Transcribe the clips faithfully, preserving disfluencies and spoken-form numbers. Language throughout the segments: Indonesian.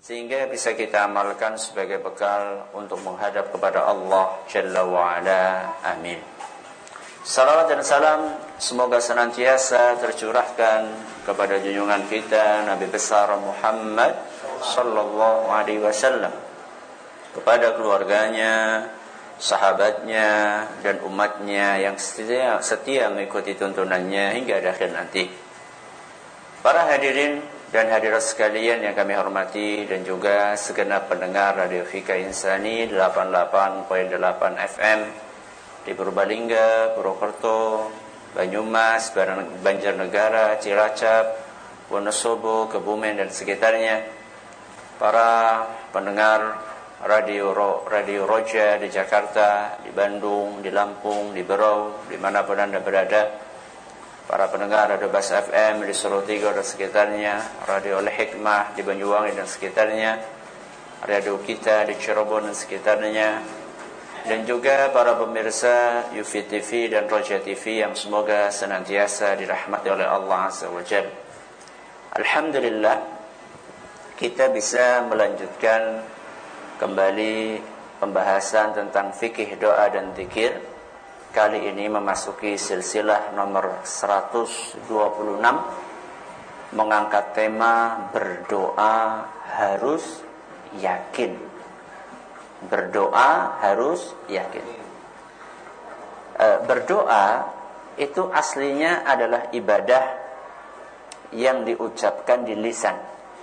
sehingga bisa kita amalkan sebagai bekal untuk menghadap kepada Allah Jalla wa'ala. Amin. Salawat dan salam semoga senantiasa tercurahkan kepada junjungan kita Nabi besar Muhammad sallallahu alaihi wasallam, kepada keluarganya, sahabatnya, dan umatnya yang setia, setia mengikuti tuntunannya hingga akhir nanti. Para hadirin dan hadirat sekalian yang kami hormati, dan juga segenap pendengar Radio Fika Insani delapan puluh delapan koma delapan F M di Purbalingga, Purwokerto, Banyumas, Banjarnegara, Cilacap, Wonosobo, Kebumen dan sekitarnya. Para pendengar Radio Radio Roja di Jakarta, di Bandung, di Lampung, di Berau, dimanapun Anda berada. Para pendengar Radio Bas F M di Solo Tiga dan sekitarnya, Radio Al Hikmah di Banyuwangi dan sekitarnya, radio kita di Cirebon dan sekitarnya, dan juga para pemirsa U V T V dan Roja T V yang semoga senantiasa dirahmati oleh Allah Azza wa Jalla. Alhamdulillah, kita bisa melanjutkan kembali pembahasan tentang fikih doa dan zikir. Kali ini memasuki silsilah nomor seratus dua puluh enam, mengangkat tema berdoa harus yakin. Berdoa harus yakin. E, berdoa itu aslinya adalah ibadah yang diucapkan di lisan.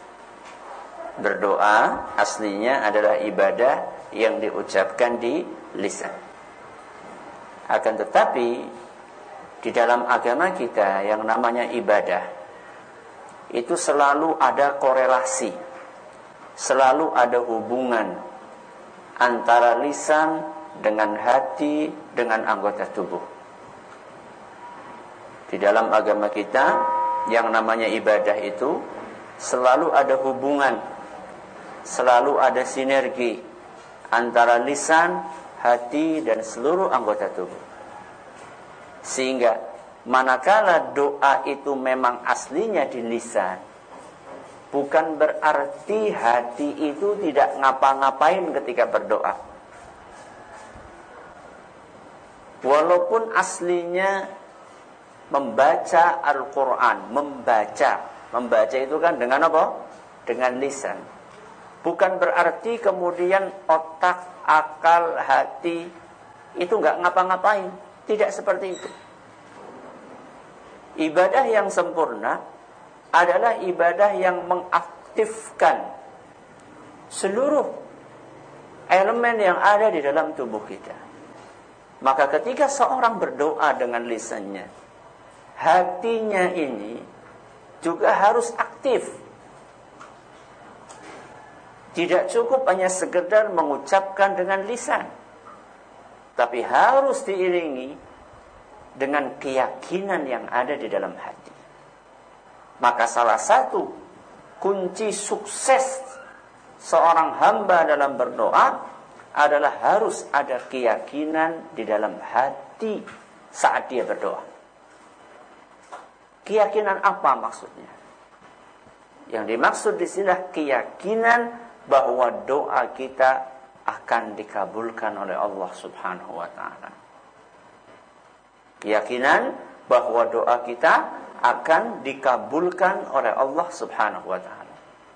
Berdoa aslinya adalah ibadah yang diucapkan di lisan. Akan tetapi di dalam agama kita yang namanya ibadah itu selalu ada korelasi, selalu ada hubungan antara lisan dengan hati, dengan anggota tubuh. Di dalam agama kita yang namanya ibadah itu selalu ada hubungan, selalu ada sinergi antara lisan, hati, dan seluruh anggota tubuh. Sehingga manakala doa itu memang aslinya di lisan, bukan berarti hati itu tidak ngapa-ngapain ketika berdoa. Walaupun aslinya membaca Al-Quran, membaca, membaca itu kan dengan apa? Dengan lisan. Bukan berarti kemudian otak, akal, hati itu nggak ngapa-ngapain. Tidak seperti itu. Ibadah yang sempurna adalah ibadah yang mengaktifkan seluruh elemen yang ada di dalam tubuh kita. Maka ketika seorang berdoa dengan lisannya, hatinya ini juga harus aktif. Tidak cukup hanya sekedar mengucapkan dengan lisan, tapi harus diiringi dengan keyakinan yang ada di dalam hati. Maka salah satu kunci sukses seorang hamba dalam berdoa adalah harus ada keyakinan di dalam hati saat dia berdoa. Keyakinan apa maksudnya? Yang dimaksud di sini keyakinan bahwa doa kita akan dikabulkan oleh Allah Subhanahu wa ta'ala. Keyakinan bahwa doa kita akan dikabulkan oleh Allah Subhanahu wa ta'ala.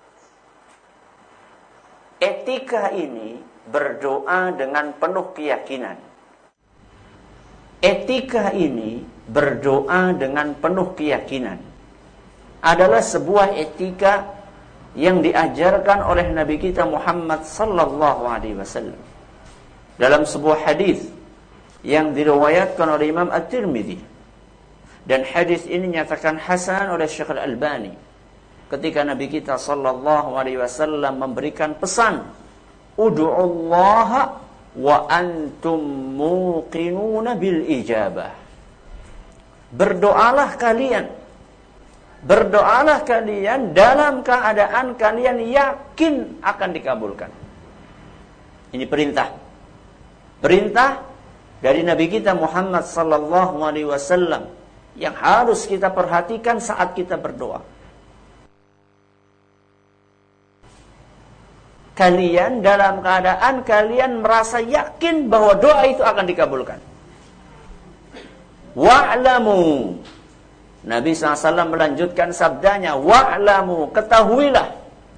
Etika ini berdoa dengan penuh keyakinan. Etika ini berdoa dengan penuh keyakinan adalah sebuah etika yang diajarkan oleh Nabi kita Muhammad sallallahu alaihi wasallam dalam sebuah hadis yang diriwayatkan oleh Imam At-Tirmidzi, dan hadis ini nyatakan hasan oleh Syekh Al-Albani ketika Nabi kita sallallahu alaihi wasallam memberikan pesan, ud'ullaha wa antum muqinuna bil ijabah. Berdoalah kalian, berdoalah kalian dalam keadaan kalian yakin akan dikabulkan. Ini perintah. Perintah dari Nabi kita Muhammad sallallahu alaihi wasallam yang harus kita perhatikan saat kita berdoa. kalian dalam keadaan kalian merasa yakin bahwa doa itu akan dikabulkan. Wa'lamu. Nabi shallallahu alaihi wasallam melanjutkan sabdanya, wa'lamu, ketahuilah,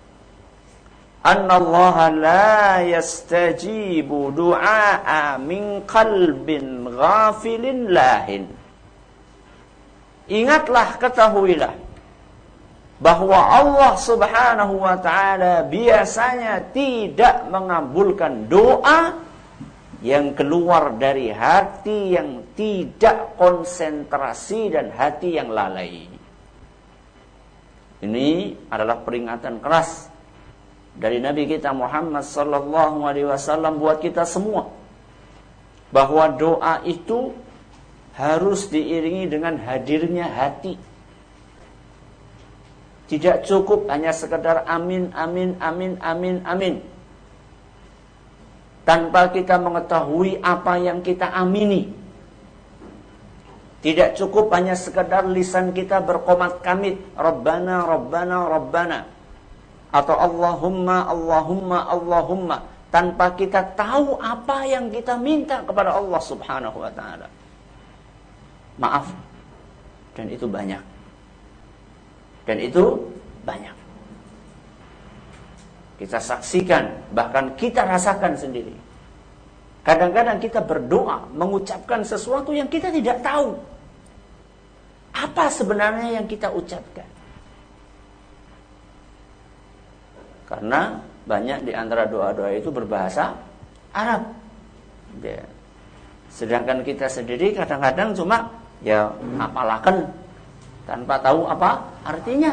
annallaha la yastajibu du'a'a min qalbin ghafilin lahin. Ingatlah, ketahuilah, bahwa Allah subhanahu wa ta'ala biasanya tidak mengabulkan doa yang keluar dari hati yang tidak konsentrasi dan hati yang lalai. Ini adalah peringatan keras dari Nabi kita Muhammad sallallahu alaihi wasallam buat kita semua, bahwa doa itu harus diiringi dengan hadirnya hati. Tidak cukup hanya sekedar amin, amin, amin, amin, amin, tanpa kita mengetahui apa yang kita amini. Tidak cukup hanya sekedar lisan kita berkomat kamit, Rabbana, Rabbana, Rabbana, atau Allahumma, Allahumma, Allahumma, tanpa kita tahu apa yang kita minta kepada Allah subhanahu wa ta'ala. Maaf, dan itu banyak. Dan itu banyak. Kita saksikan, bahkan kita rasakan sendiri. Kadang-kadang kita berdoa, mengucapkan sesuatu yang kita tidak tahu apa sebenarnya yang kita ucapkan. Karena banyak di antara doa-doa itu berbahasa Arab. Ya. Sedangkan kita sendiri kadang-kadang cuma ya hafalaken tanpa tahu apa artinya.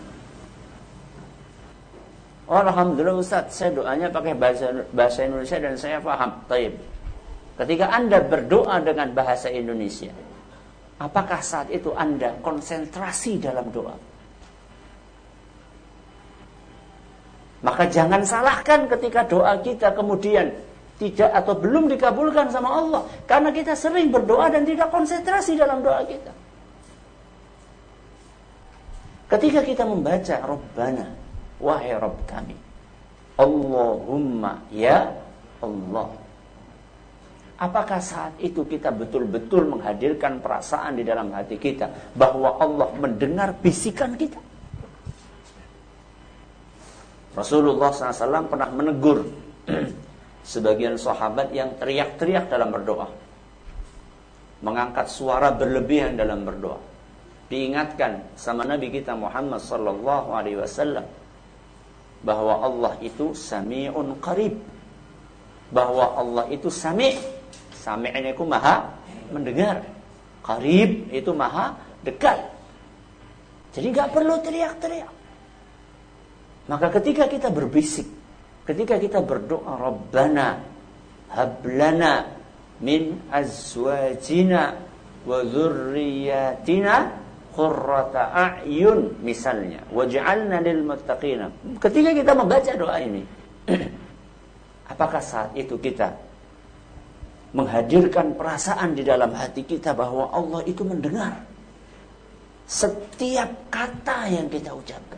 Oh, alhamdulillah Ustaz, saya doanya pakai bahasa, bahasa Indonesia dan saya paham. Taib. Ketika Anda berdoa dengan bahasa Indonesia, apakah saat itu Anda konsentrasi dalam doa? Maka jangan salahkan ketika doa kita kemudian tidak atau belum dikabulkan sama Allah, karena kita sering berdoa dan tidak konsentrasi dalam doa kita. Ketika kita membaca Rabbana, wahai Rabb kami, Allahumma, ya Allah, apakah saat itu kita betul-betul menghadirkan perasaan di dalam hati kita bahwa Allah mendengar bisikan kita? Rasulullah shallallahu alaihi wasallam pernah menegur sebagian sahabat yang teriak-teriak dalam berdoa, mengangkat suara berlebihan dalam berdoa. Diingatkan sama Nabi kita Muhammad sallallahu alaihi wasallam bahwa Allah itu Sami'un Qarib, bahwa Allah itu Sami'. Sami' itu maha mendengar, Qarib itu maha dekat. Jadi gak perlu teriak-teriak. Maka ketika kita berbisik, ketika kita berdoa, Rabbana hablana min azwajina wa dzurriyyatina qurrata a'yun, misalnya, waj'alna lil muttaqina. Ketika kita membaca doa ini, apakah saat itu kita menghadirkan perasaan di dalam hati kita bahwa Allah itu mendengar setiap kata yang kita ucapkan?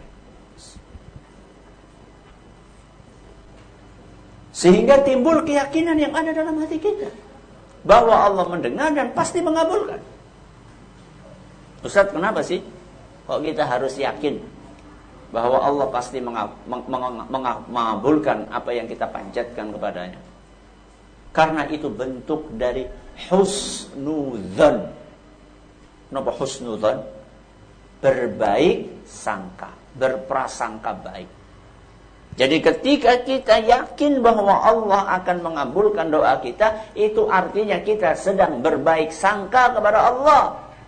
Sehingga timbul keyakinan yang ada dalam hati kita bahwa Allah mendengar dan pasti mengabulkan. Ustaz, kenapa sih kok kita harus yakin bahwa Allah pasti mengab- meng- meng- meng- mengabulkan apa yang kita panjatkan kepadanya? Karena itu bentuk dari husnudzan. Kenapa husnudzan? Berbaik sangka, berprasangka baik. Jadi ketika kita yakin bahwa Allah akan mengabulkan doa kita, itu artinya kita sedang berbaik sangka kepada Allah.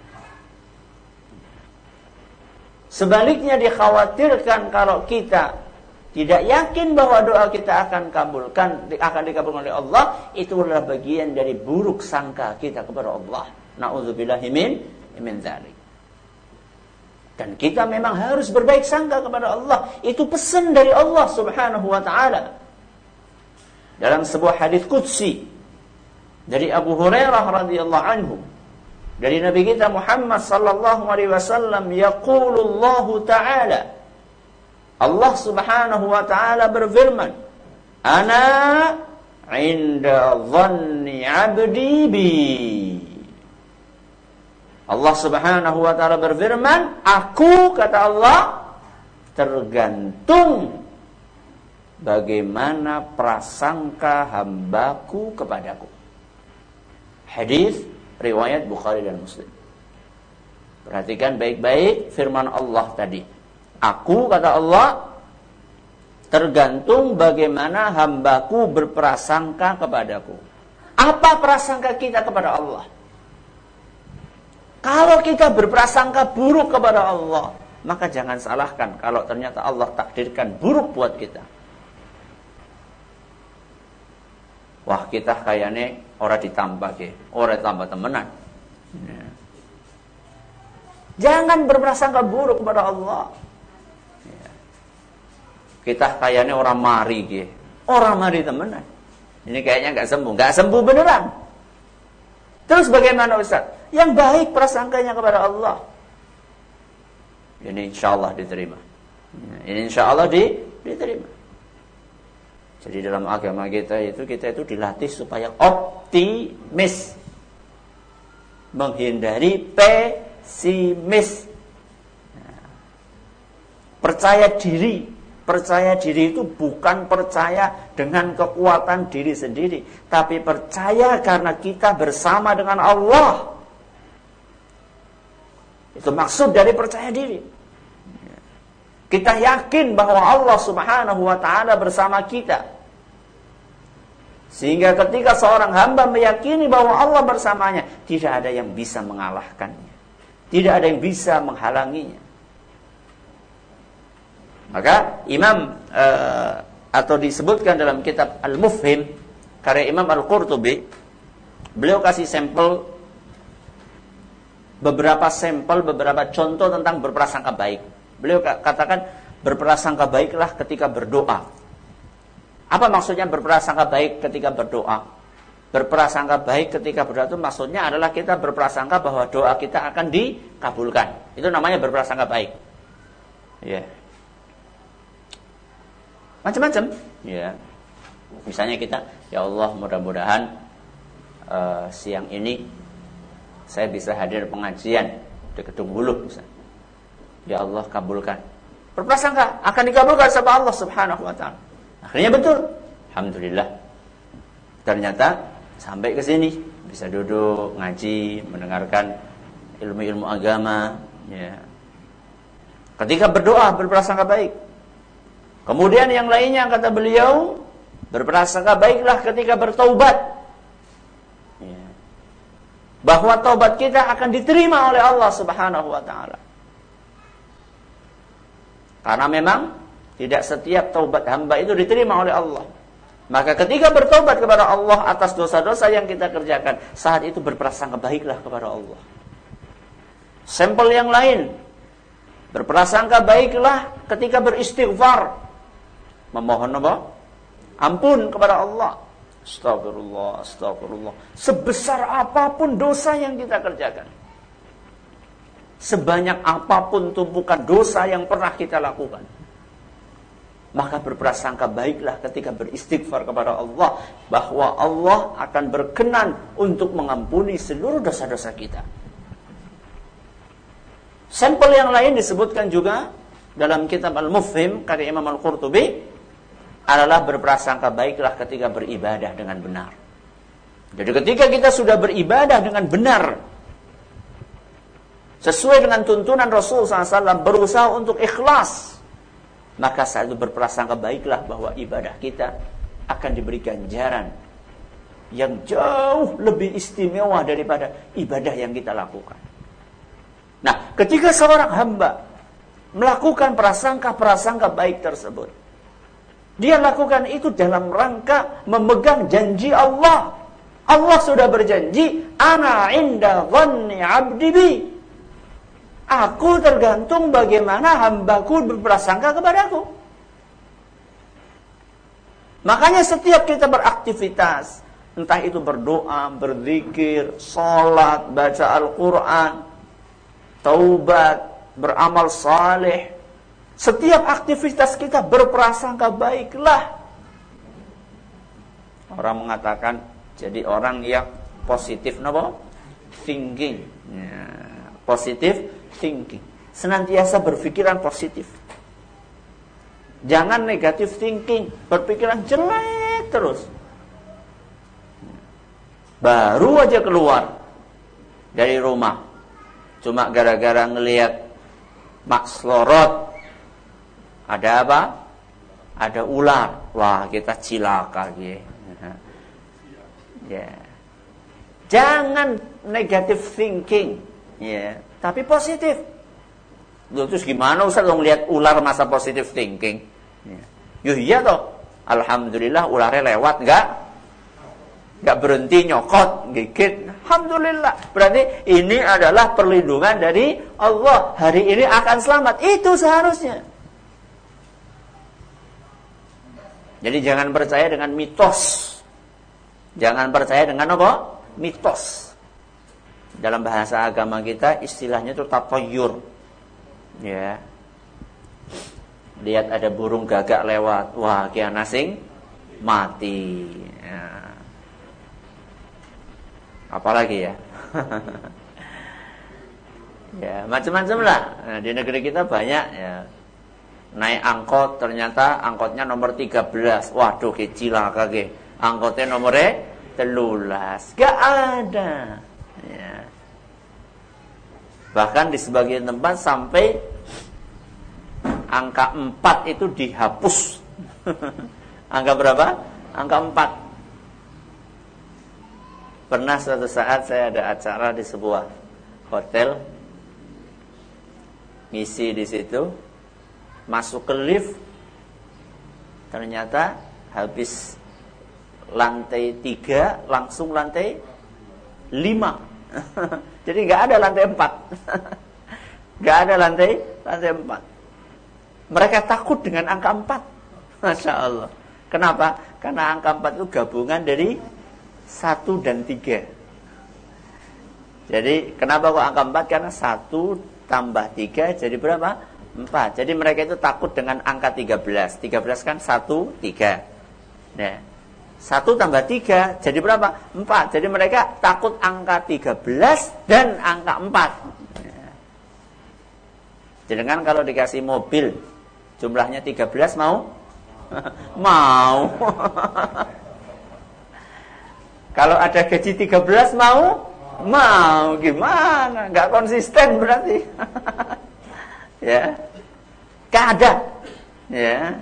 Sebaliknya dikhawatirkan kalau kita tidak yakin bahwa doa kita akan kabulkan, akan dikabulkan oleh Allah, itu adalah bagian dari buruk sangka kita kepada Allah. Na'udzubillahi min min dzalik. Dan kita memang harus berbaik sangka kepada Allah. Itu pesan dari Allah subhanahu wa ta'ala. Dalam sebuah hadis qudsi dari Abu Hurairah radhiyallahu anhu, dari Nabi kita Muhammad sallallahu alaihi wasallam, yaqulullahu ta'ala, Allah subhanahu wa ta'ala berfirman, Ana inda dhanni 'abdi bi. Allah Subhanahu wa taala berfirman, aku, kata Allah, tergantung bagaimana prasangka hambaku kepadaku. Hadis riwayat Bukhari dan Muslim. Perhatikan baik-baik firman Allah tadi. Aku, kata Allah, tergantung bagaimana hambaku berprasangka kepadaku. Apa prasangka kita kepada Allah? Kalau kita berprasangka buruk kepada Allah, maka jangan salahkan kalau ternyata Allah takdirkan buruk buat kita. Wah, kita kayaknya orang ditambah ke, orang tambah temenan. Ya. Jangan berprasangka buruk kepada Allah. Ya. Kita kayaknya orang mari ke, orang mari temenan. Ini kayaknya nggak sembuh, nggak sembuh beneran. Terus bagaimana Ustaz? Yang baik prasangkanya kepada Allah. Ini insya Allah diterima. Ini insya Allah di, diterima. Jadi dalam agama kita itu, kita itu dilatih supaya optimis. Menghindari pesimis. Nah, percaya diri. Percaya diri itu bukan percaya dengan kekuatan diri sendiri, tapi percaya karena kita bersama dengan Allah. Itu maksud dari percaya diri. Kita yakin bahwa Allah Subhanahu wa taala bersama kita. Sehingga ketika seorang hamba meyakini bahwa Allah bersamanya, tidak ada yang bisa mengalahkannya. Tidak ada yang bisa menghalanginya. Maka Imam uh, atau disebutkan dalam kitab Al-Mufhim karya Imam Al-Qurtubi, beliau kasih sampel beberapa sampel, beberapa contoh tentang berprasangka baik. Beliau katakan berprasangka baiklah ketika berdoa. Apa maksudnya berprasangka baik ketika berdoa? Berprasangka baik ketika berdoa itu maksudnya adalah kita berprasangka bahwa doa kita akan dikabulkan. Itu namanya berprasangka baik. Ya. Yeah. Macam-macam, ya. Misalnya kita, ya Allah, mudah-mudahan uh, siang ini saya bisa hadir pengajian di Kedung Hulu, misalnya. Ya Allah, kabulkan. Berprasangka akan dikabulkan sama Allah Subhanahu wa taala. Akhirnya betul. Alhamdulillah. Ternyata sampai ke sini bisa duduk ngaji, mendengarkan ilmu-ilmu agama, ya. Ketika berdoa berprasangka baik. Kemudian yang lainnya kata beliau, berprasangka baiklah ketika bertaubat. Ya. Bahwa taubat kita akan diterima oleh Allah Subhanahu wa taala. Karena memang tidak setiap taubat hamba itu diterima oleh Allah. Maka ketika bertaubat kepada Allah atas dosa-dosa yang kita kerjakan, saat itu berprasangka baiklah kepada Allah. Sampel yang lain, berprasangka baiklah ketika beristighfar. Memohon apa? Ampun kepada Allah. Astagfirullah, astagfirullah. Sebesar apapun dosa yang kita kerjakan, sebanyak apapun tumpukan dosa yang pernah kita lakukan, maka berprasangka baiklah ketika beristighfar kepada Allah, bahwa Allah akan berkenan untuk mengampuni seluruh dosa-dosa kita. Sampel yang lain disebutkan juga dalam kitab Al-Mufhim karya Imam Al-Qurtubi, adalah berprasangka baiklah ketika beribadah dengan benar. Jadi ketika kita sudah beribadah dengan benar, sesuai dengan tuntunan Rasul sallallahu alaihi wasallam, berusaha untuk ikhlas, maka saat itu berprasangka baiklah bahwa ibadah kita akan diberi ganjaran yang jauh lebih istimewa daripada ibadah yang kita lakukan. Nah, ketika seorang hamba melakukan prasangka-prasangka baik tersebut, dia lakukan itu dalam rangka memegang janji Allah. Allah sudah berjanji, ana inda dhanni 'abdi bi. Aku tergantung bagaimana hambaku berprasangka kepadaku. Makanya setiap kita beraktivitas, entah itu berdoa, berzikir, sholat, baca Al-Quran, taubat, beramal saleh, setiap aktivitas kita berprasangka baiklah Orang mengatakan jadi orang yang positif, napa? Thinking. Ya, positif thinking. Senantiasa berpikiran positif. Jangan negatif thinking, berpikiran jelek terus. Baru aja keluar dari rumah, cuma gara-gara ngelihat Max Lorot, ada apa? Ada ular. Wah, kita cilaka gitu. Ya. Jangan negative thinking, ya, tapi positif. Loh, terus gimana Ustaz kalau ngelihat ular masa positive thinking? Ya. Yuh, iya toh. Alhamdulillah ularnya lewat, enggak? Enggak berhenti nyokot, gigit. Alhamdulillah. Berarti ini adalah perlindungan dari Allah. Hari ini akan selamat. Itu seharusnya. Jadi jangan percaya dengan mitos. Jangan percaya dengan apa? Mitos. Dalam bahasa agama kita istilahnya itu tatoyur. Ya. Lihat ada burung gagak lewat, wah kian asing mati. Ya. Apalagi ya? Ya, macam-macam lah. Nah, di negeri kita banyak ya. Naik angkot ternyata angkotnya nomor tiga belas. Waduh, kecil kage. Angkotnya nomornya telulas. Gak ada. Ya. Bahkan di sebagian tempat sampai angka empat itu dihapus. Angka berapa? Angka empat. Pernah suatu saat saya ada acara di sebuah hotel, ngisi di situ, masuk ke lift, ternyata habis lantai tiga langsung lantai lima. Jadi nggak ada lantai empat, nggak ada lantai lantai empat. Mereka takut dengan angka empat, masya Allah. Kenapa? Karena angka empat itu gabungan dari satu dan tiga. Jadi kenapa kok angka empat? Karena satu tambah tiga jadi berapa? Empat. Jadi mereka itu takut dengan angka tiga belas. Tiga belas kan satu, tiga. Nah, satu tambah tiga jadi berapa? Empat. Jadi mereka takut angka tiga belas dan angka empat. Nah. Jadi kan kalau dikasih mobil jumlahnya tiga belas mau? Mau. Kalau ada gaji tiga belas mau? Mau. Gimana? Gak konsisten berarti. Ya. Gak ada. Ya.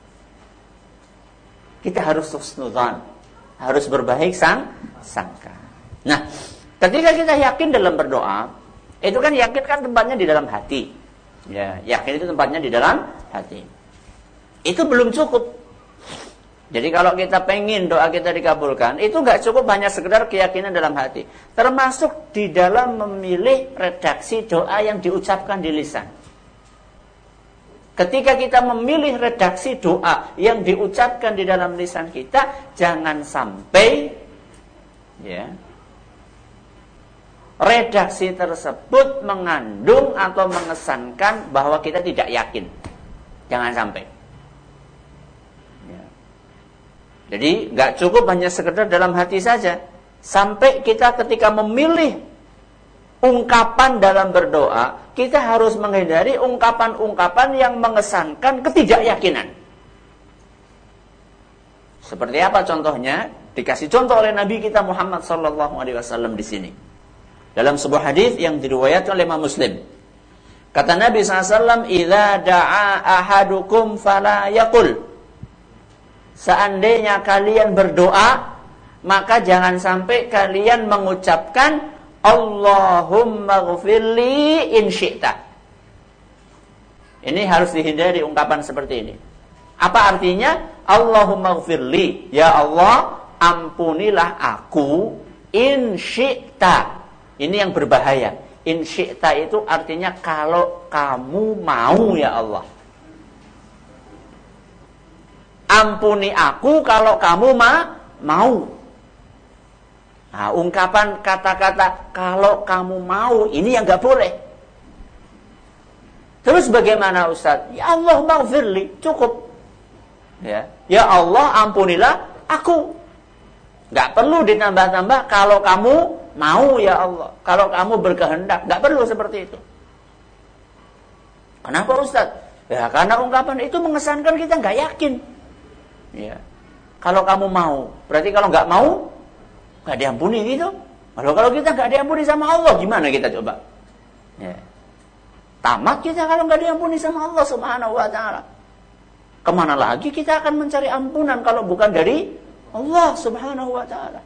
Kita harus husnudzan. Harus berbaik sang sangka. Nah, ketika kita yakin dalam berdoa, itu kan yakin kan tempatnya di dalam hati. Ya, yakin itu tempatnya di dalam hati. Itu belum cukup. Jadi kalau kita pengen doa kita dikabulkan, itu gak cukup hanya sekedar keyakinan dalam hati. Termasuk di dalam memilih redaksi doa yang diucapkan di lisan. Ketika kita memilih redaksi doa yang diucapkan di dalam lisan kita, jangan sampai ya, redaksi tersebut mengandung atau mengesankan bahwa kita tidak yakin. Jangan sampai. Jadi gak cukup hanya sekedar dalam hati saja. Sampai kita ketika memilih ungkapan dalam berdoa, kita harus menghindari ungkapan-ungkapan yang mengesankan ketidakyakinan. Seperti apa contohnya? Dikasih contoh oleh Nabi kita Muhammad sallallahu alaihi wasallam di sini. Dalam sebuah hadis yang diriwayatkan oleh Imam Muslim. Kata Nabi sallallahu alaihi wasallam, "Idza da'a ahadukum fala yaqul." Seandainya kalian berdoa, maka jangan sampai kalian mengucapkan Allahumma ghfirli in syi'ta. Ini harus dihindari ungkapan seperti ini. Apa artinya? Allahumma ghfirli, ya Allah, ampunilah aku in syi'ta. Ini yang berbahaya. In syi'ta itu artinya kalau kamu mau ya Allah. Ampuni aku kalau kamu ma mau. Nah, ungkapan kata-kata kalau kamu mau ini yang gak boleh. Terus bagaimana Ustaz? Ya Allah maghfirli, cukup. Ya, ya Allah ampunilah aku. Nggak perlu ditambah-tambah kalau kamu mau ya Allah. Kalau kamu berkehendak. Nggak perlu seperti itu. Kenapa Ustaz? Ya karena ungkapan itu mengesankan kita nggak yakin. Ya. Kalau kamu mau. Berarti kalau nggak mau, nggak diampuni gitu. Kalau kalau kita nggak diampuni sama Allah, gimana kita coba? Ya. Tamat kita kalau nggak diampuni sama Allah Subhanahu wa Ta'ala. Kemana lagi kita akan mencari ampunan kalau bukan dari Allah Subhanahu wa Ta'ala.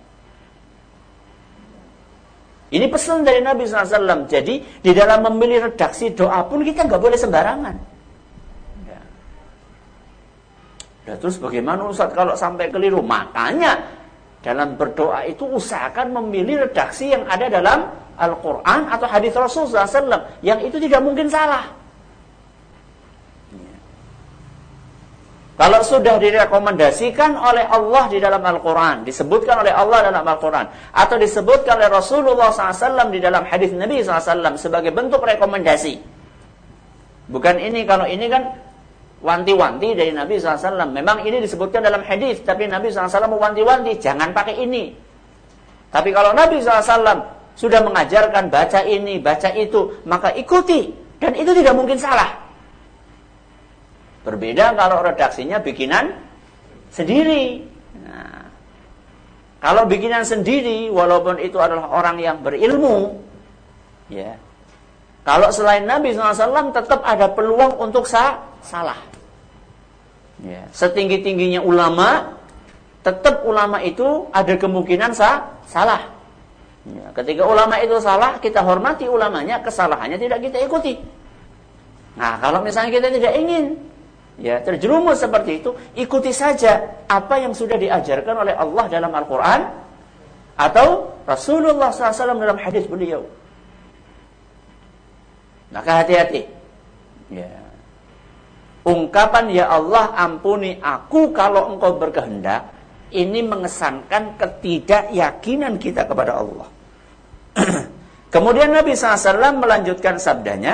Ini pesan dari Nabi shallallahu alaihi wasallam. Jadi di dalam memilih redaksi doa pun kita nggak boleh sembarangan. Ya. Ya, terus bagaimana Ustaz kalau sampai keliru? Makanya dalam berdoa itu usahakan memilih redaksi yang ada dalam Al-Quran atau hadis Rasul shallallahu alaihi wasallam. Yang itu tidak mungkin salah. Kalau sudah direkomendasikan oleh Allah di dalam Al-Quran, disebutkan oleh Allah dalam Al-Quran, atau disebutkan oleh Rasulullah shallallahu alaihi wasallam di dalam hadis Nabi shallallahu alaihi wasallam sebagai bentuk rekomendasi. Bukan ini, kalau ini kan wanti-wanti dari Nabi shallallahu alaihi wasallam. Memang ini disebutkan dalam hadis, tapi Nabi shallallahu alaihi wasallam mewanti-wanti, jangan pakai ini. Tapi kalau Nabi shallallahu alaihi wasallam sudah mengajarkan baca ini, baca itu, maka ikuti. Dan itu tidak mungkin salah. Berbeda kalau redaksinya bikinan sendiri. Nah, kalau bikinan sendiri, walaupun itu adalah orang yang berilmu, ya. Kalau selain Nabi shallallahu alaihi wasallam tetap ada peluang untuk sah, salah. Ya. Setinggi-tingginya ulama, tetap ulama itu ada kemungkinan sah, salah. Ya. Ketika ulama itu salah, kita hormati ulamanya, kesalahannya tidak kita ikuti. Nah, kalau misalnya kita tidak ingin ya terjerumus seperti itu, ikuti saja apa yang sudah diajarkan oleh Allah dalam Al-Quran atau Rasulullah shallallahu alaihi wasallam dalam hadis beliau. Maka hati-hati. Ya. Ungkapan ya Allah ampuni aku kalau engkau berkehendak, ini mengesankan ketidakyakinan kita kepada Allah. Kemudian Nabi shallallahu alaihi wasallam melanjutkan sabdanya,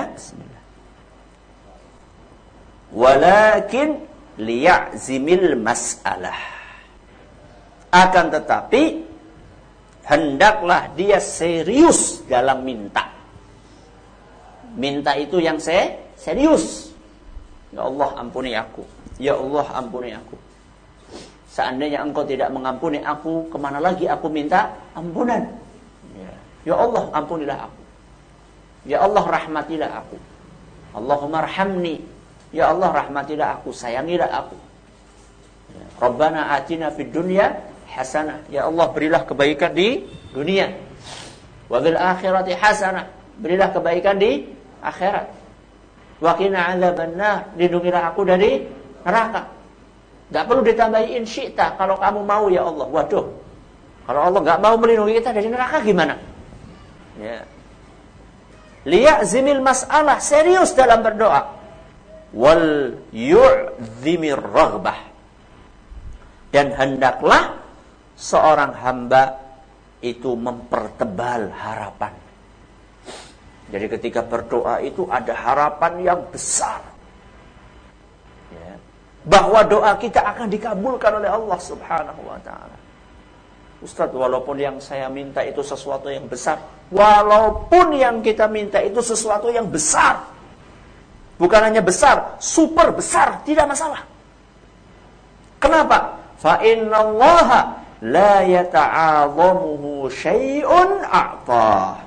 walakin liya'zimil mas'alah. Akan tetapi hendaklah dia serius dalam minta. Minta itu yang se serius. Ya Allah ampuni aku. Ya Allah ampuni aku. Seandainya engkau tidak mengampuni aku, kemana lagi aku minta ampunan? Ya, ya Allah ampunilah aku. Ya Allah rahmatilah aku. Allahumma arhamni. Ya Allah rahmatilah aku, sayangilah aku. Ya. Rabbana atina fid dunya hasanah. Ya Allah berilah kebaikan di dunia. Wa bil akhirati hasanah. Berilah kebaikan di akhirat. Wa qina adzabannar. Lindungilah aku dari neraka. Enggak perlu ditambahin syi'ta kalau kamu mau ya Allah. Waduh. Kalau Allah enggak mau melindungi kita dari neraka gimana? Ya. Liya'zimil mas'alah, serius dalam berdoa. Wal yu'zimir raghbah, dan hendaklah seorang hamba itu mempertebal harapan. Jadi ketika berdoa itu ada harapan yang besar, ya, bahwa doa kita akan dikabulkan oleh Allah Subhanahu wa Ta'ala. Ustaz, walaupun yang saya minta itu sesuatu yang besar, walaupun yang kita minta itu sesuatu yang besar, bukan hanya besar, super besar, tidak masalah. Kenapa? Fa innallaha la yata'adhamuhu syai'un a'ta.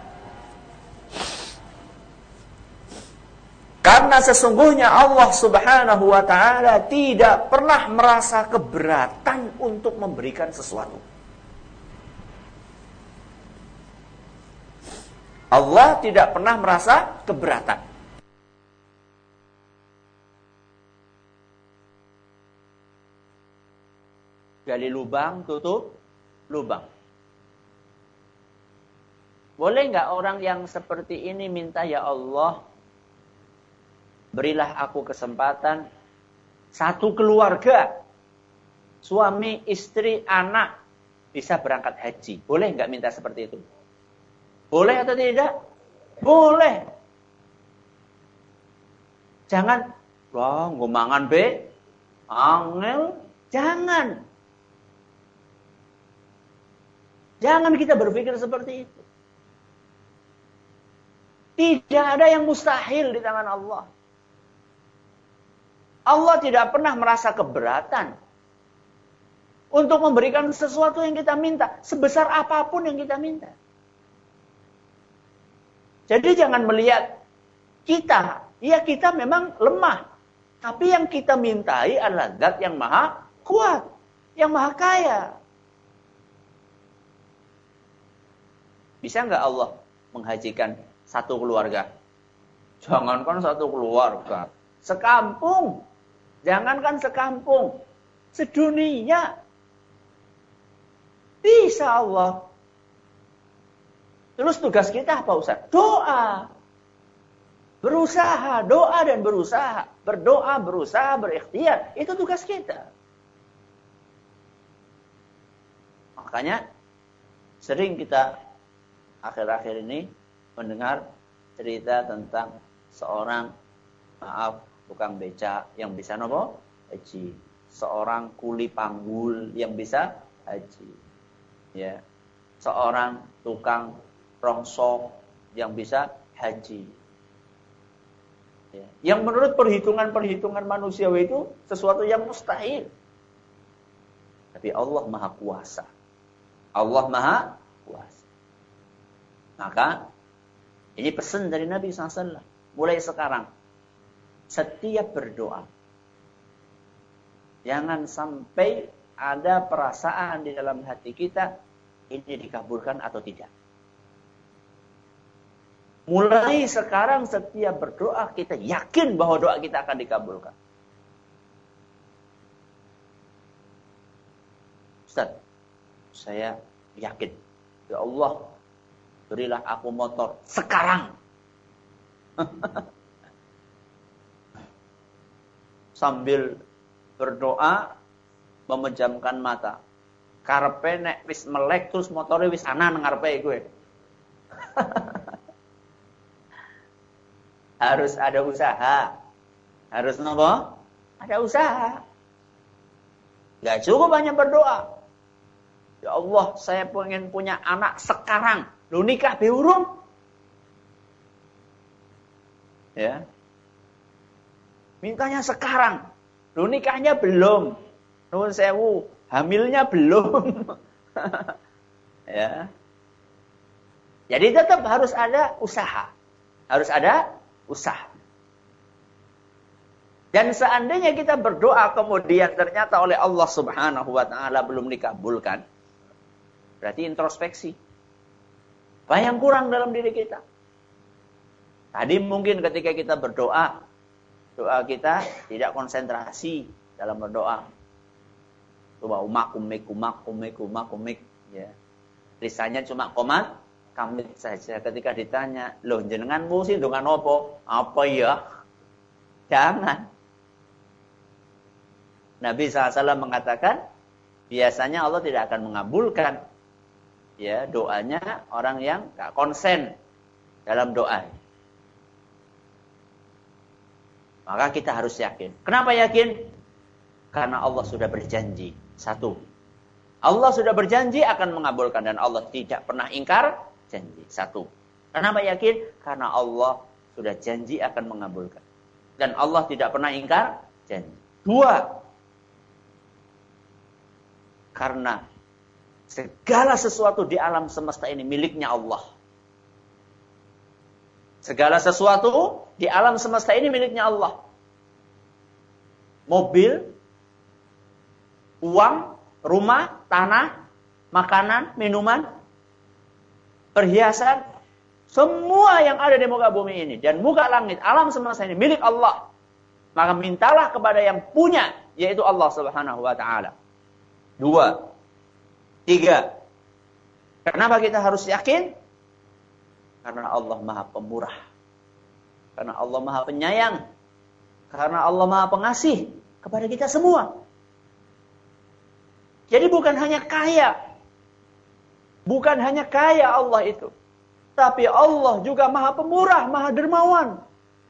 Karena sesungguhnya Allah Subhanahu wa Ta'ala tidak pernah merasa keberatan untuk memberikan sesuatu. Allah tidak pernah merasa keberatan. Gali lubang, tutup lubang. Boleh nggak orang yang seperti ini minta, ya Allah, berilah aku kesempatan satu keluarga, suami, istri, anak, bisa berangkat haji. Boleh nggak minta seperti itu? Boleh atau tidak? Boleh. Jangan, wah, ngomangan be, angel, jangan. Jangan kita berpikir seperti itu. Tidak ada yang mustahil di tangan Allah. Allah tidak pernah merasa keberatan untuk memberikan sesuatu yang kita minta, sebesar apapun yang kita minta. Jadi jangan melihat kita, ya kita memang lemah. Tapi yang kita mintai adalah zat yang maha kuat, yang maha kaya. Bisa nggak Allah menghajikan satu keluarga? Jangankan satu keluarga, sekampung. Jangankan sekampung, sedunia. Bisa Allah. Terus tugas kita apa Ustaz? Doa. Berusaha, doa dan berusaha. Berdoa, berusaha, berikhtiar. Itu tugas kita. Makanya sering kita akhir-akhir ini mendengar cerita tentang seorang, maaf, tukang beca yang bisa nopo? Haji. Seorang kuli panggul yang bisa haji. Ya. Seorang tukang rongsok yang bisa haji. Ya. Yang menurut perhitungan-perhitungan manusiawi itu sesuatu yang mustahil. Tapi Allah Maha Kuasa. Allah Maha Kuasa. Maka ini pesan dari Nabi shallallahu alaihi wasallam. Mulai sekarang, setiap berdoa, jangan sampai ada perasaan di dalam hati kita, ini dikabulkan atau tidak. Mulai sekarang setiap berdoa, kita yakin bahwa doa kita akan dikabulkan. Ustaz, saya yakin, ya Allah, berilah aku motor sekarang. Sambil berdoa, memejamkan mata. Karepe nek wis melek terus motore wis ana nang ngarepe kowe. Harus ada usaha. Harus nopo? Ada usaha. Gak cukup hanya berdoa. Ya Allah, saya pengen punya anak sekarang. Lu nikah beurung? Ya. Mintanya sekarang. Lu nikahnya belum. Nuwun sewu, hamilnya belum. Ya. Jadi tetap harus ada usaha. Harus ada usaha. Dan seandainya kita berdoa kemudian ternyata oleh Allah Subhanahu wa taala belum dikabulkan, berarti introspeksi. Apa yang kurang dalam diri kita? Tadi mungkin ketika kita berdoa, doa kita tidak konsentrasi dalam berdoa. Coba umak umik umak umik umak umik, ya. Lisannya cuma komat kamit saja. Ketika ditanya, loh jenengan musi dengan apa? Apa ya? Jangan. Nabi shallallahu alaihi wasallam mengatakan, biasanya Allah tidak akan mengabulkan ya doanya orang yang gak konsen dalam doa. Maka kita harus yakin. Kenapa yakin? Karena Allah sudah berjanji. Satu, Allah sudah berjanji akan mengabulkan dan Allah tidak pernah ingkar janji. Satu. Kenapa yakin? Karena Allah sudah janji akan mengabulkan. Dan Allah tidak pernah ingkar janji. Dua. Karena segala sesuatu di alam semesta ini miliknya Allah. Segala sesuatu di alam semesta ini miliknya Allah. Mobil, uang, rumah, tanah, makanan, minuman, perhiasan, semua yang ada di muka bumi ini dan muka langit, alam semesta ini milik Allah. Maka mintalah kepada yang punya, yaitu Allah Subhanahu wa taala. Dua. Tiga. Kenapa kita harus yakin? Karena Allah Maha Pemurah. Karena Allah Maha Penyayang. Karena Allah Maha Pengasih kepada kita semua. Jadi bukan hanya kaya. Bukan hanya kaya Allah itu. Tapi Allah juga Maha Pemurah, Maha Dermawan.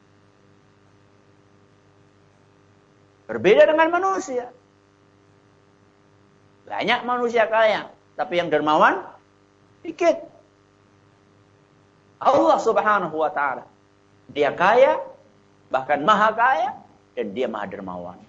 Berbeda dengan manusia. Banyak manusia kaya, tapi yang dermawan Dikit. Allah subhanahu wa ta'ala. Dia kaya, bahkan maha kaya, dan dia maha dermawan.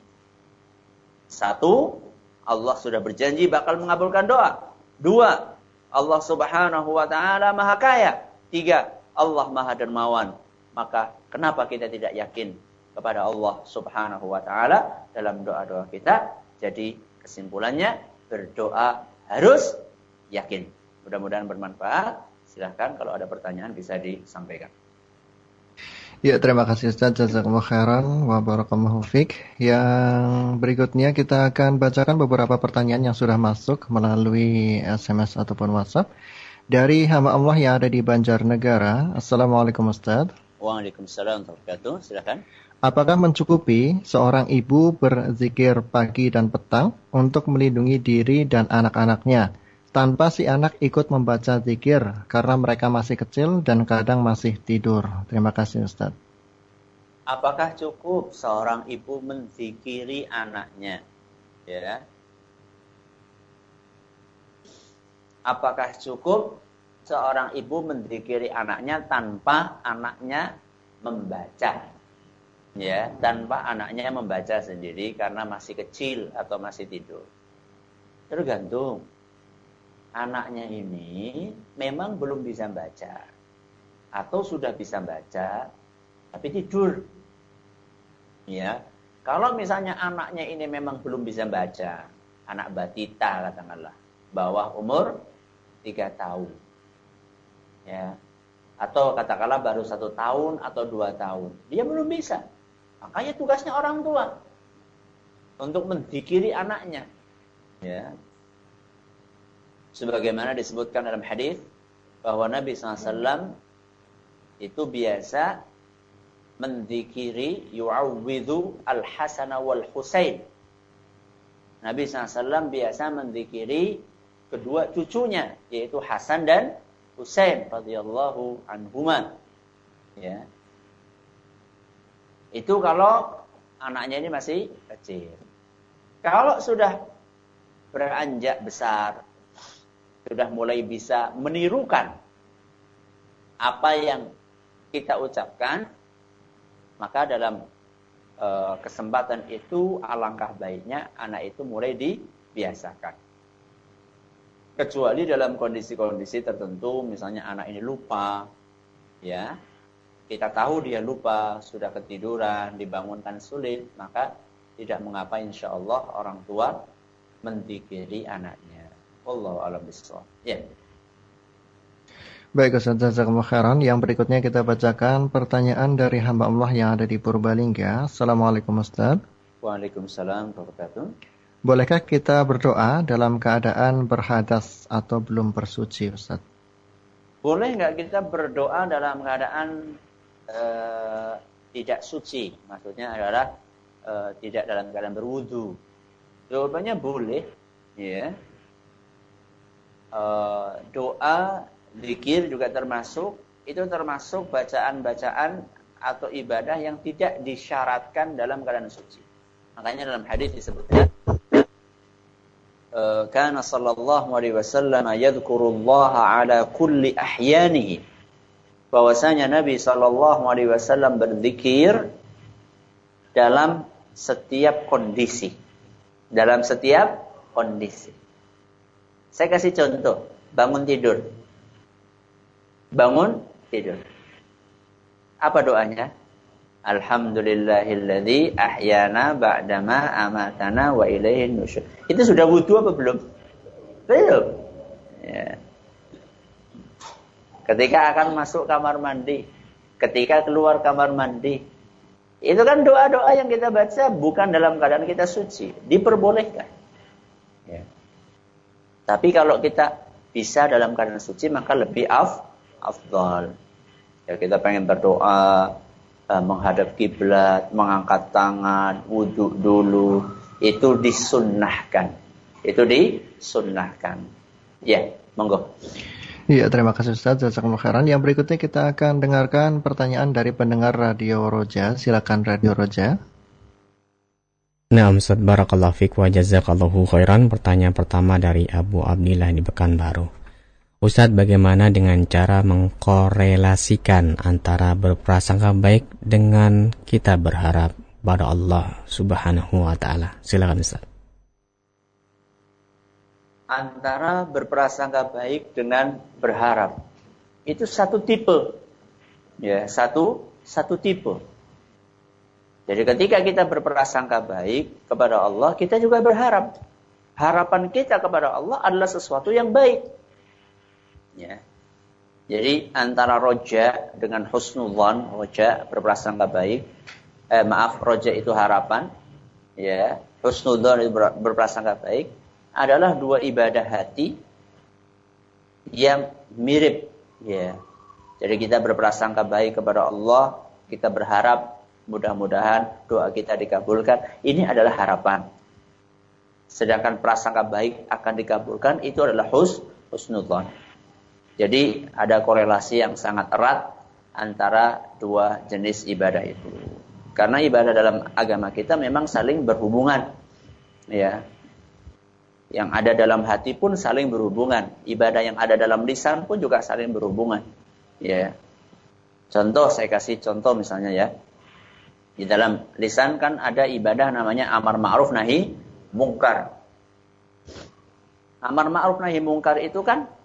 Satu, Allah sudah berjanji bakal mengabulkan doa. Dua, Allah subhanahu wa ta'ala maha kaya. Tiga, Allah maha dermawan. Maka kenapa kita tidak yakin kepada Allah subhanahu wa ta'ala dalam doa-doa kita? Jadi kesimpulannya, berdoa harus yakin. Mudah-mudahan bermanfaat. Silahkan kalau ada pertanyaan bisa disampaikan. Ya, terima kasih Ustaz. Jazakumullah khairan wa barakallahu fik. Yang berikutnya kita akan bacakan beberapa pertanyaan yang sudah masuk melalui S M S ataupun WhatsApp. Dari hamba Allah yang ada di Banjarnegara. Assalamualaikum Ustaz. Waalaikumsalam warahmatullahi wabarakatuh. Silakan. Apakah mencukupi seorang ibu berzikir pagi dan petang untuk melindungi diri dan anak-anaknya tanpa si anak ikut membaca zikir karena mereka masih kecil dan kadang masih tidur? Terima kasih Ustaz. Apakah cukup seorang ibu menzikiri anaknya? Ya. Apakah cukup seorang ibu menzikiri anaknya tanpa anaknya membaca? Ya, tanpa anaknya membaca sendiri karena masih kecil atau masih tidur. Tergantung. Anaknya ini memang belum bisa baca atau sudah bisa baca tapi tidur. Ya. Kalau misalnya anaknya ini memang belum bisa baca, anak batita katakanlah, bawah umur tiga tahun. Ya. Atau katakanlah baru satu tahun atau dua tahun. Dia belum bisa. Makanya tugasnya orang tua untuk menzikiri anaknya. Ya. Sebagaimana disebutkan dalam hadis bahwa Nabi shallallahu alaihi wasallam itu biasa menzikiri yu'awwidhu al-Hasan wal Husain. Nabi shallallahu alaihi wasallam biasa menzikiri kedua cucunya, yaitu Hasan dan Husain radhiyallahu anhuma. Ya. Itu kalau anaknya ini masih kecil. Kalau sudah beranjak besar, sudah mulai bisa menirukan apa yang kita ucapkan, maka dalam e, kesempatan itu alangkah baiknya anak itu mulai dibiasakan. Kecuali dalam kondisi-kondisi tertentu, misalnya anak ini lupa, ya, kita tahu dia lupa, sudah ketiduran, dibangunkan sulit, maka tidak mengapa insya Allah orang tua menzikiri anaknya. Wallahu a'lam bishawab. Ya. Baik Ustaz, jazakumullah khairan. Yang berikutnya kita bacakan pertanyaan dari hamba Allah yang ada di Purbalingga. Assalamualaikum Ustaz. Waalaikumsalam warahmatullahi wabarakatuh. Bolehkah kita berdoa dalam keadaan berhadas atau belum bersuci Ustaz? Boleh nggak kita berdoa dalam keadaan uh, tidak suci? Maksudnya adalah uh, tidak dalam keadaan berwudu. Jawabannya boleh. Ya. Uh, doa, zikir juga termasuk. Itu termasuk bacaan-bacaan atau ibadah yang tidak disyaratkan dalam keadaan suci. Makanya dalam hadis disebutkan, kana sallallahu alaihi wasallam yadhkurullaha ala kulli ahyanihi. Bahwasanya Nabi sallallahu alaihi wasallam berzikir dalam setiap kondisi. Dalam setiap kondisi. Saya kasih contoh, bangun tidur. Bangun tidur. Apa doanya? Alhamdulillahilladzi ahyana ba'dama amatana wa ilaihin nusyur. Itu sudah wudu apa belum? Belum. Ya. Ketika akan masuk kamar mandi, ketika keluar kamar mandi, itu kan doa-doa yang kita baca bukan dalam keadaan kita suci, diperbolehkan. Ya. Tapi kalau kita bisa dalam keadaan suci, maka lebih af, afdal. Ya, kita pengen berdoa, eh, menghadap kiblat, mengangkat tangan, wudhu dulu, itu disunnahkan. Itu disunnahkan. Ya, monggo. Iya, terima kasih Ustaz. Jazakumullah khairan. Yang berikutnya kita akan dengarkan pertanyaan dari pendengar Radio Roja. Silakan Radio Roja. Nah, Ustaz, barakallahu fiik wa jazakallahu khairan. Pertanyaan pertama dari Abu Abdillah di Pekanbaru. Ustadz, bagaimana dengan cara mengkorelasikan antara berprasangka baik dengan kita berharap pada Allah Subhanahu wa Ta'ala? Silakan Ustadz. Antara berprasangka baik dengan berharap itu satu tipe, ya satu satu tipe. Jadi ketika kita berprasangka baik kepada Allah, kita juga berharap. Harapan kita kepada Allah adalah sesuatu yang baik. Ya. Jadi antara roja dengan husnudzon, roja berprasangka baik, eh, maaf roja itu harapan, ya husnudzon itu ber, berprasangka baik, adalah dua ibadah hati yang mirip, ya. Jadi kita berprasangka baik kepada Allah, kita berharap mudah-mudahan doa kita dikabulkan. Ini adalah harapan. Sedangkan prasangka baik akan dikabulkan itu adalah hus, husnudzon. Jadi ada korelasi yang sangat erat antara dua jenis ibadah itu. Karena ibadah dalam agama kita memang saling berhubungan, ya. Yang ada dalam hati pun saling berhubungan. Ibadah yang ada dalam lisan pun juga saling berhubungan, ya. Contoh, saya kasih contoh misalnya ya. Di dalam lisan kan ada ibadah namanya amar ma'ruf nahi mungkar. Amar ma'ruf nahi mungkar itu kan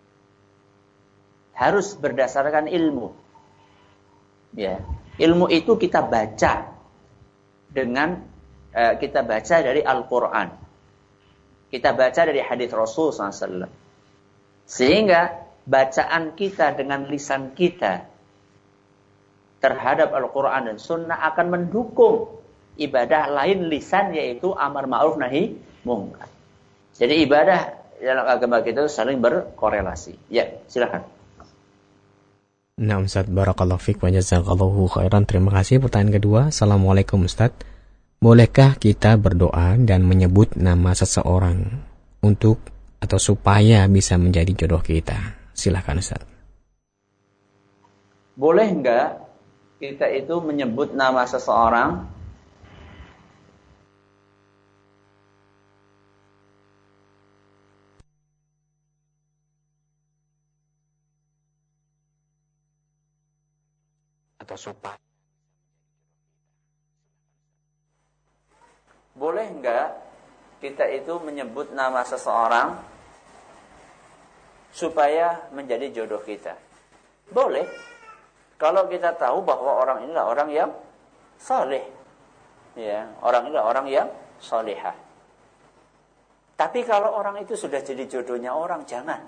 harus berdasarkan ilmu. Ya, ilmu itu kita baca dengan uh, kita baca dari Al-Qur'an. Kita baca dari hadis Rasul sallallahu alaihi wasallam. Sehingga bacaan kita dengan lisan kita terhadap Al-Qur'an dan Sunnah akan mendukung ibadah lain lisan, yaitu amar ma'ruf nahi mungkar. Jadi ibadah dalam agama kita saling berkorelasi. Ya, silakan. Nah, Ustaz, barakallahu fiik wa jazakallahu khairan. Terima kasih. Pertanyaan kedua. Assalamualaikum Ustaz. Bolehkah kita berdoa dan menyebut nama seseorang untuk atau supaya bisa menjadi jodoh kita? Silakan Ustaz. Boleh enggak kita itu menyebut nama seseorang atau supaya? Boleh enggak kita itu menyebut nama seseorang supaya menjadi jodoh kita? Boleh. Kalau kita tahu bahwa orang inilah orang yang saleh, ya, orang inilah orang yang salihah. Tapi kalau orang itu sudah jadi jodohnya orang, jangan.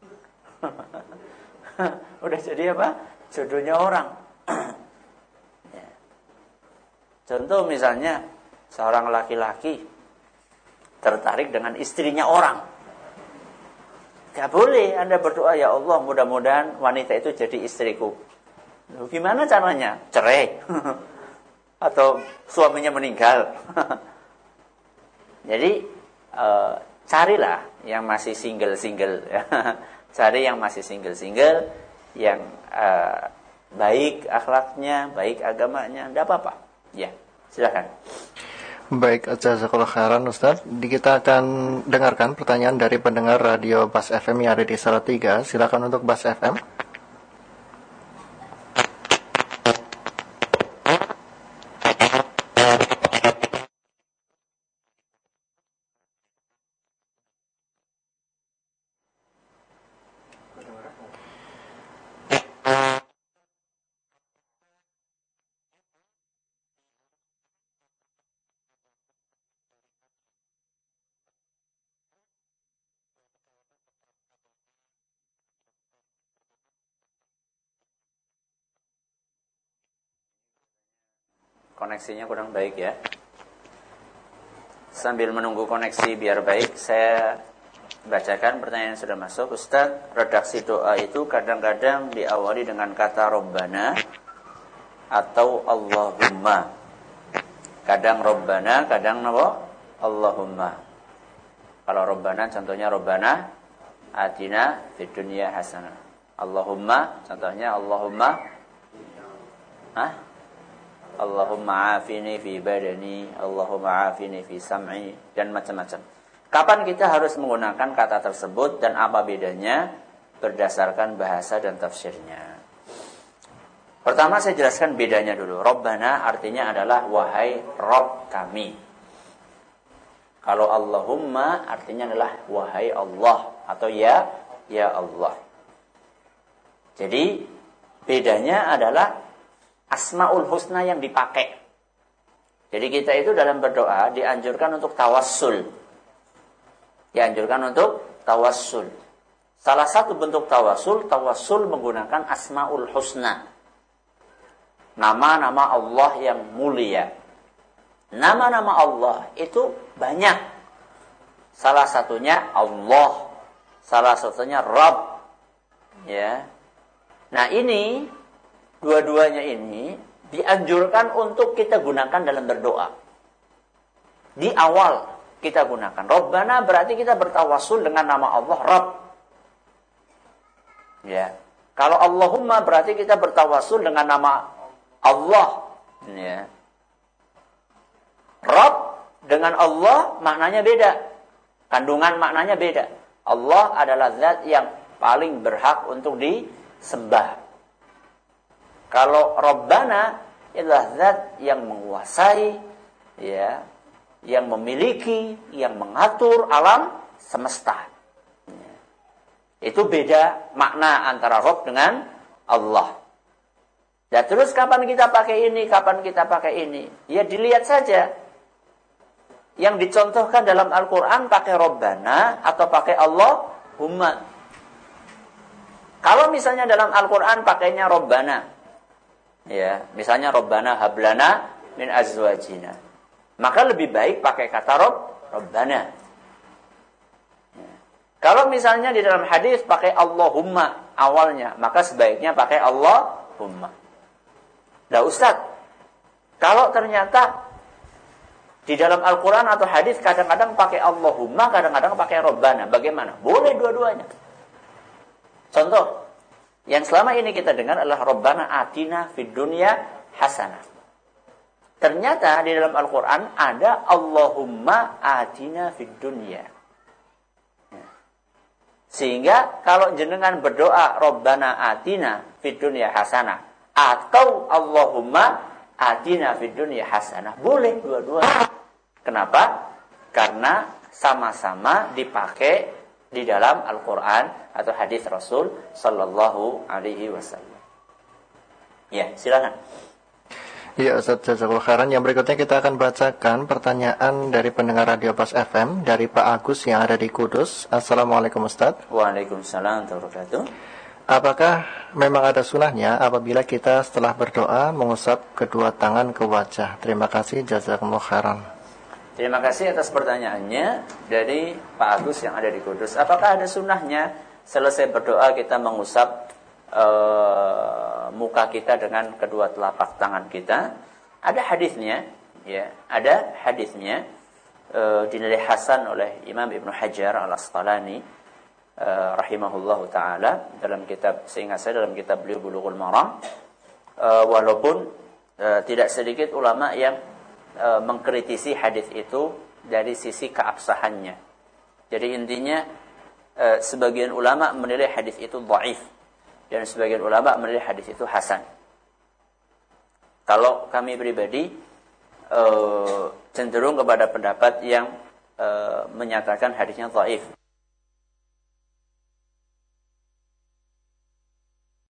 Udah jadi apa? Jodohnya orang. Ya. Contoh misalnya seorang laki-laki tertarik dengan istrinya orang, gak boleh Anda berdoa, ya Allah mudah-mudahan wanita itu jadi istriku. Loh, gimana caranya? Cerai atau suaminya meninggal. Jadi e, carilah yang masih single-single, ya. Cari yang masih single-single, yang e, baik akhlaknya, baik agamanya, tidak apa-apa. Ya, silakan. Baik, jazakallahu khairan Ustaz. Kita akan dengarkan pertanyaan dari pendengar radio Bas F M yang ada di Salatiga. Silakan untuk Bas F M. Koneksinya kurang baik ya. Sambil menunggu koneksi biar baik, saya bacakan pertanyaan yang sudah masuk. Ustaz, redaksi doa itu kadang-kadang diawali dengan kata Rabbana atau Allahumma. Kadang Rabbana, kadang apa? Allahumma. Kalau Rabbana contohnya Rabbana atina fid dunya hasanah. Allahumma contohnya Allahumma Hah? Allahumma afini fi badani, Allahumma afini fi sam'i, dan macam-macam. Kapan kita harus menggunakan kata tersebut dan apa bedanya? berdasarkan bahasa dan tafsirnya. Pertama saya jelaskan bedanya dulu. Rabbana artinya adalah wahai Rabb kami. Kalau Allahumma artinya adalah wahai Allah atau ya ya Allah. Jadi bedanya adalah Asmaul Husna yang dipakai. Jadi kita itu dalam berdoa dianjurkan untuk tawassul. Dianjurkan untuk tawassul. Salah satu bentuk tawassul, tawassul menggunakan Asmaul Husna. Nama-nama Allah yang mulia. Nama-nama Allah itu banyak. Salah satunya Allah. Salah satunya Rabb. Ya. Nah ini, dua-duanya ini dianjurkan untuk kita gunakan dalam berdoa. Di awal kita gunakan. Rabbana berarti kita bertawassul dengan nama Allah Rabb. Ya. Kalau Allahumma berarti kita bertawassul dengan nama Allah. Ya. Rabb dengan Allah maknanya beda. Kandungan maknanya beda. Allah adalah zat yang paling berhak untuk disembah. Kalau Rabbana adalah zat yang menguasai, ya, yang memiliki, yang mengatur alam semesta. Ya. Itu beda makna antara Rabb dengan Allah. Ya terus kapan kita pakai ini, kapan kita pakai ini? Ya dilihat saja. Yang dicontohkan dalam Al-Quran pakai Rabbana atau pakai Allahumma. Kalau misalnya dalam Al-Quran pakainya Rabbana, ya, misalnya Rabbana hablana min azwajina, maka lebih baik pakai kata Rabb, Rabbana. Ya. Kalau misalnya di dalam hadis pakai Allahumma awalnya, maka sebaiknya pakai Allahumma. Nah Ustaz, kalau ternyata di dalam Al-Quran atau hadis kadang-kadang pakai Allahumma, kadang-kadang pakai Rabbana, bagaimana? Boleh dua-duanya. Contoh yang selama ini kita dengar adalah Rabbana atina fid dunya hasanah. Ternyata di dalam Al-Quran ada Allahumma atina fid dunya. Sehingga kalau jenengan berdoa Rabbana atina fid dunya hasanah atau Allahumma atina fid dunya hasanah, boleh dua-duanya. Kenapa? Karena sama-sama dipakai di dalam Al-Quran atau hadis Rasul Sallallahu Alaihi Wasallam. Ya, silakan. Ya, Ustaz Jazakallahu khairan. Yang berikutnya kita akan bacakan pertanyaan dari pendengar Radio Pas F M dari Pak Agus yang ada di Kudus. Assalamualaikum Ustaz. Waalaikumsalam warahmatullahi wabarakatuh. Apakah memang ada sunahnya apabila kita setelah berdoa mengusap kedua tangan ke wajah? Terima kasih, jazakumullah khairan. Terima kasih atas pertanyaannya dari Pak Agus yang ada di Kudus. Apakah ada sunahnya selesai berdoa kita mengusap uh, muka kita dengan kedua telapak tangan kita? Ada hadisnya, ya, ada hadisnya uh, dinilai hasan oleh Imam Ibnu Hajar Al-Asqalani uh, rahimahullahu taala dalam kitab, seingat saya dalam kitab beliau Bulughul Maram. Uh, walaupun uh, tidak sedikit ulama yang E, mengkritisi hadis itu dari sisi keabsahannya. Jadi intinya e, sebagian ulama menilai hadis itu dhaif dan sebagian ulama menilai hadis itu hasan. Kalau kami pribadi e, cenderung kepada pendapat yang e, menyatakan hadisnya dhaif.